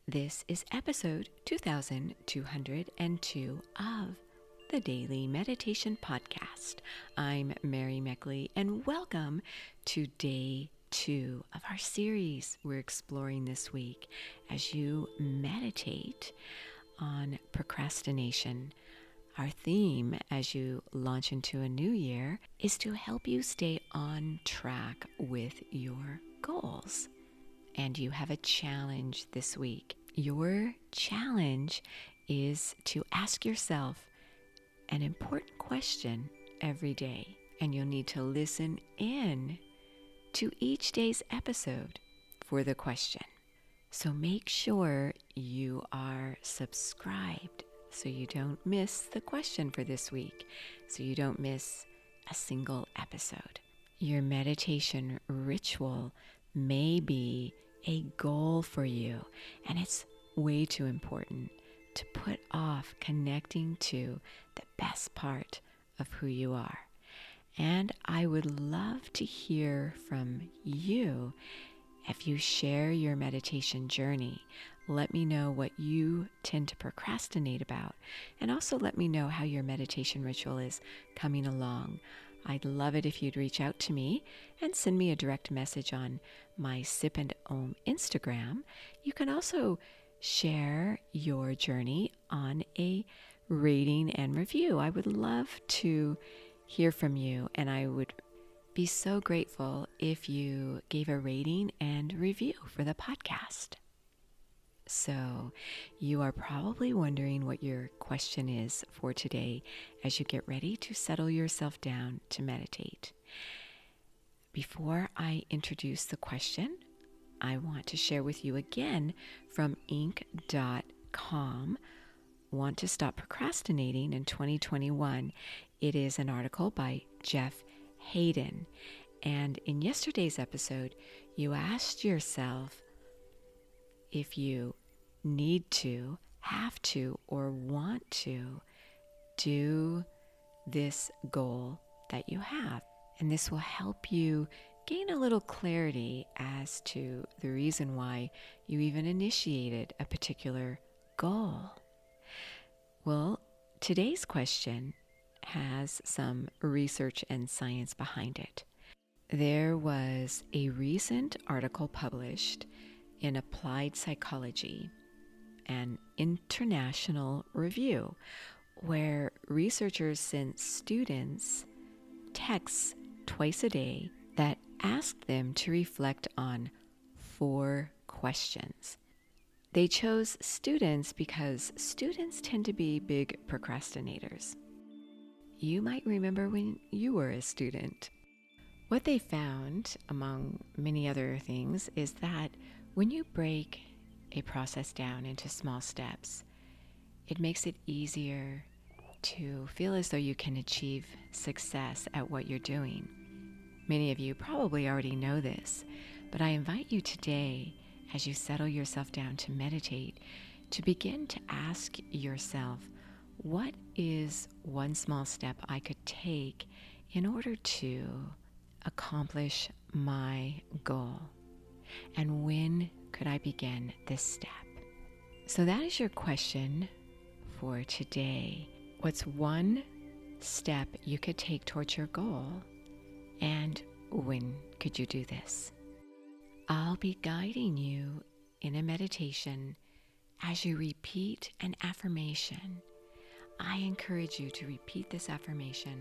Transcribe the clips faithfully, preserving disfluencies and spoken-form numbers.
This is episode two thousand two hundred two of the Daily Meditation Podcast. I'm Mary Meckley, and welcome to day two of our series we're exploring this week as you meditate on procrastination. Our theme as you launch into a new year is to help you stay on track with your goals. And you have a challenge this week. Your challenge is to ask yourself an important question every day, and you'll need to listen in to each day's episode for the question. So make sure you are subscribed so you don't miss the question for this week, so you don't miss a single episode. Your meditation ritual may be a goal for you, and it's way too important to put off connecting to the best part of who you are. And I would love to hear from you. If you share your meditation journey, let me know what you tend to procrastinate about, and also let me know how your meditation ritual is coming along. I'd love it if you'd reach out to me and send me a direct message on my Sip and Om Instagram. You can also share your journey on a rating and review. I would love to hear from you, and I would be so grateful if you gave a rating and review for the podcast. So you are probably wondering what your question is for today as you get ready to settle yourself down to meditate. Before I introduce the question, I want to share with you again from Inc dot com, Want to Stop Procrastinating in twenty twenty-one. It is an article by Jeff Haden. And in yesterday's episode, you asked yourself if you need to, have to, or want to do this goal that you have. And this will help you gain a little clarity as to the reason why you even initiated a particular goal. Well, today's question has some research and science behind it. There was a recent article published in Applied Psychology, an international review, where researchers sent students texts twice a day that asked them to reflect on four questions. They chose students because students tend to be big procrastinators. You might remember when you were a student. What they found, among many other things, is that when you break a process down into small steps, it makes it easier to feel as though you can achieve success at what you're doing. Many of you probably already know this, but I invite you today, as you settle yourself down to meditate, to begin to ask yourself, what is one small step I could take in order to accomplish my goal? And when could I begin this step? So that is your question for today. What's one step you could take towards your goal? And when could you do this? I'll be guiding you in a meditation as you repeat an affirmation. I encourage you to repeat this affirmation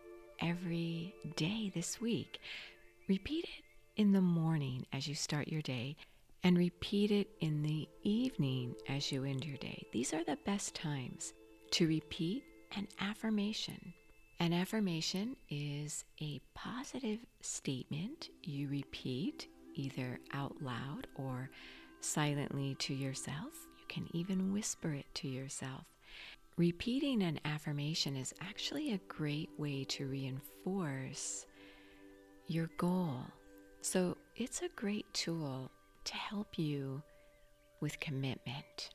every day this week. Repeat it in the morning as you start your day, and repeat it in the evening as you end your day. These are the best times to repeat an affirmation. An affirmation is a positive statement you repeat either out loud or silently to yourself. You can even whisper it to yourself. Repeating an affirmation is actually a great way to reinforce your goal. So it's a great tool to help you with commitment.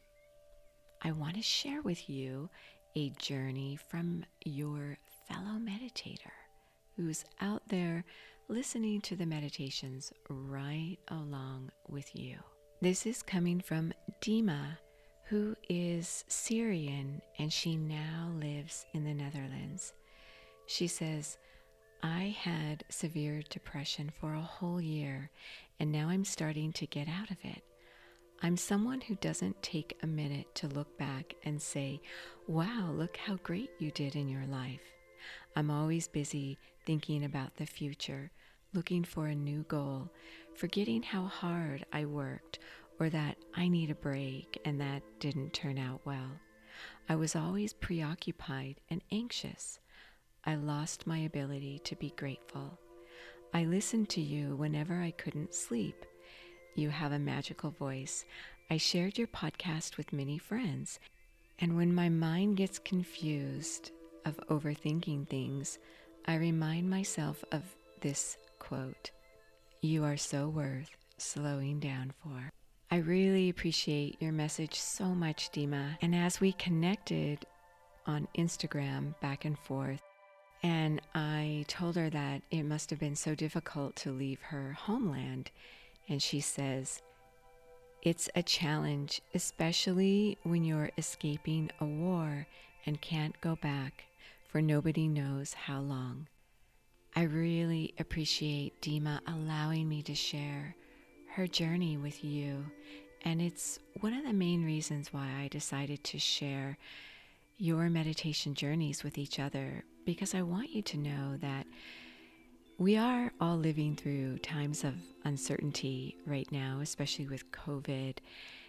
I want to share with you a journey from your fellow meditator who's out there listening to the meditations right along with you. This is coming from Dima, who is Syrian and she now lives in the Netherlands. She says, I had severe depression for a whole year and now I'm starting to get out of it. I'm someone who doesn't take a minute to look back and say, wow, look how great you did in your life. I'm always busy thinking about the future, looking for a new goal, forgetting how hard I worked or that I need a break and that didn't turn out well. I was always preoccupied and anxious. I lost my ability to be grateful. I listened to you whenever I couldn't sleep. You have a magical voice. I shared your podcast with many friends, and when my mind gets confused of overthinking things, I remind myself of this quote, you are so worth slowing down for. I really appreciate your message so much, Dima. And as we connected on Instagram back and forth, and I told her that it must have been so difficult to leave her homeland, and she says, it's a challenge, especially when you're escaping a war and can't go back for nobody knows how long. I really appreciate Dima allowing me to share her journey with you, and it's one of the main reasons why I decided to share your meditation journeys with each other, because I want you to know that we are all living through times of uncertainty right now, especially with COVID.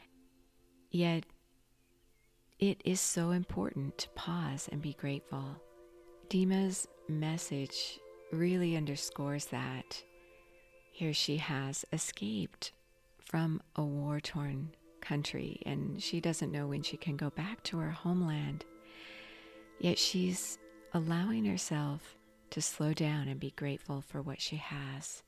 Yet it is so important to pause and be grateful. Dima's message really underscores that. Here she has escaped from a war-torn country and she doesn't know when she can go back to her homeland. Yet she's allowing herself to slow down and be grateful for what she has.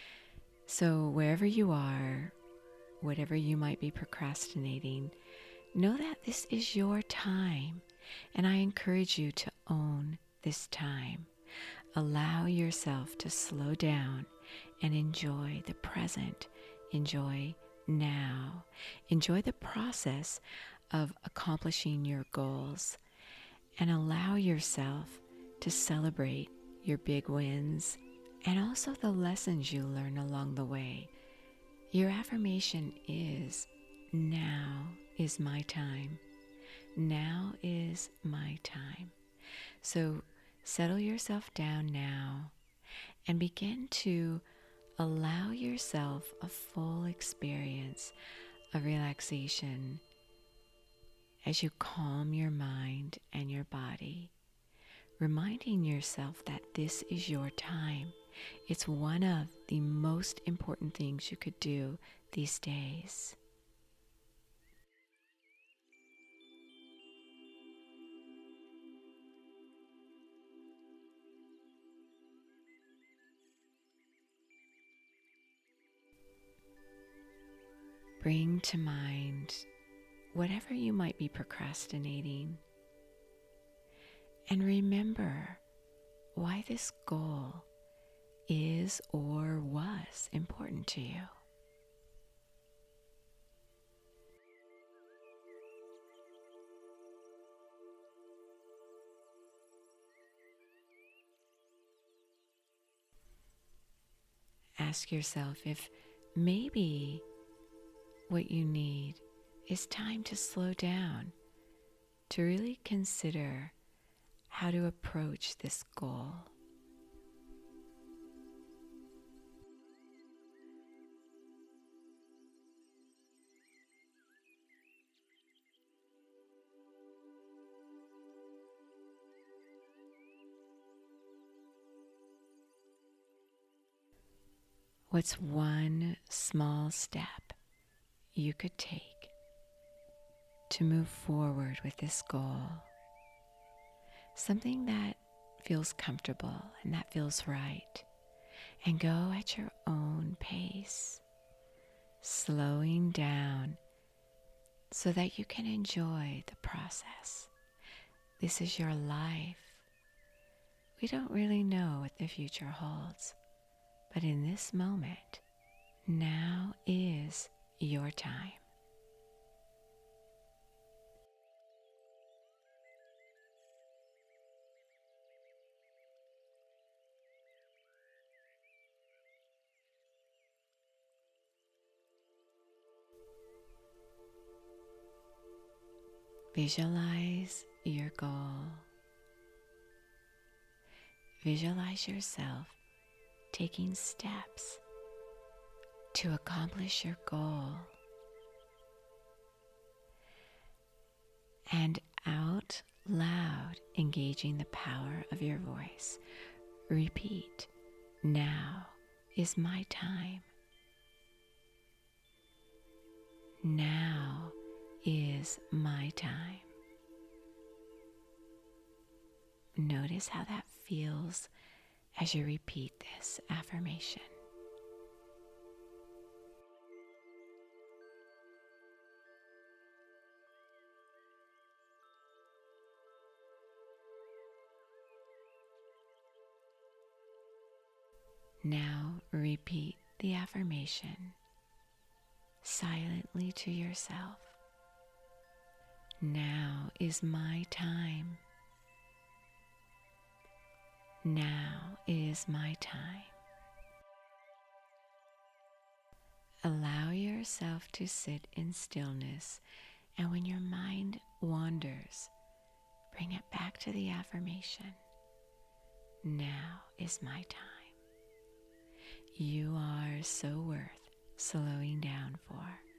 So wherever you are, whatever you might be procrastinating, know that this is your time, and I encourage you to own this time. Allow yourself to slow down and enjoy the present. Enjoy now. Enjoy the process of accomplishing your goals, and allow yourself to celebrate your big wins and also the lessons you learn along the way. Your affirmation is, now is my time. Now is my time. So settle yourself down now and begin to allow yourself a full experience of relaxation as you calm your mind and your body, reminding yourself that this is your time. It's one of the most important things you could do these days. Bring to mind whatever you might be procrastinating, and remember why this goal is or was important to you. Ask yourself if maybe what you need is time to slow down, to really consider how to approach this goal. What's one small step you could take to move forward with this goal? Something that feels comfortable and that feels right. And go at your own pace, slowing down so that you can enjoy the process. This is your life. We don't really know what the future holds, but in this moment, now is your time. Visualize your goal. Visualize yourself taking steps to accomplish your goal. And out loud, engaging the power of your voice, repeat, "Now is my time. Now is my time." Notice how that feels as you repeat this affirmation. Now repeat the affirmation silently to yourself. Now is my time. Now is my time. Allow yourself to sit in stillness, and when your mind wanders, bring it back to the affirmation. Now is my time. You are so worth slowing down for.